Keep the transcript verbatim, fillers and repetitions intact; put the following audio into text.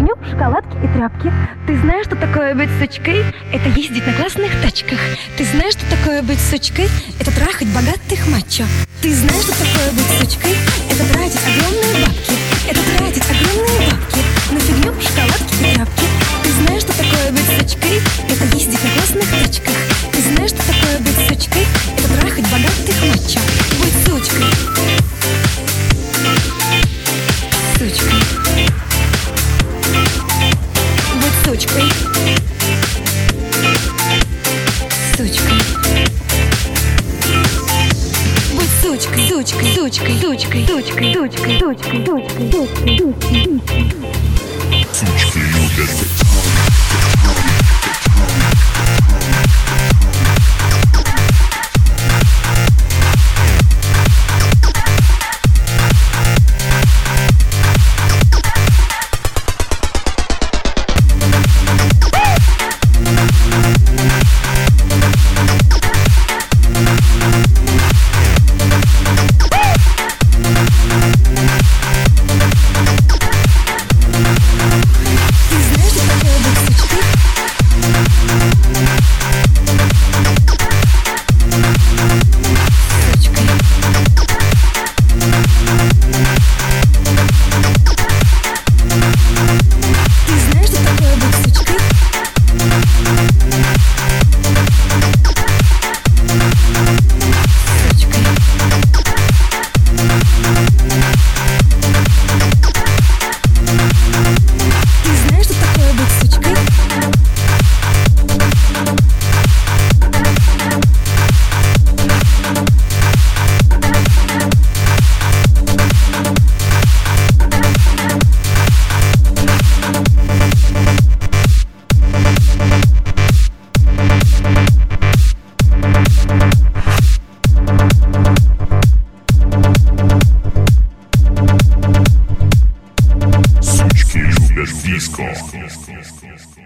фигню, шоколадки и тряпки. Ты знаешь, что такое быть сучкой? Это ездить на классных тачках. Ты знаешь, что такое быть сучкой? Это трахать богатых мачо. Ты знаешь, что такое быть сучкой? Это тратить огромные бабки. Это тратить огромные бабки на фигню, шоколадки и тряпки. Ты знаешь, что такое быть сучкой? Это ездить на классных тачках. Ты знаешь, что такое быть сучкой? Это трахать богатых мачо. Быть сучкой. Сучкой. Быть сучкой. Сучкой. Быть сучкой, сучкой, сучкой, сучкой, сучкой, сучкой, сучкой, сучкой, сучкой, сучкой. Сучки любят. Диско.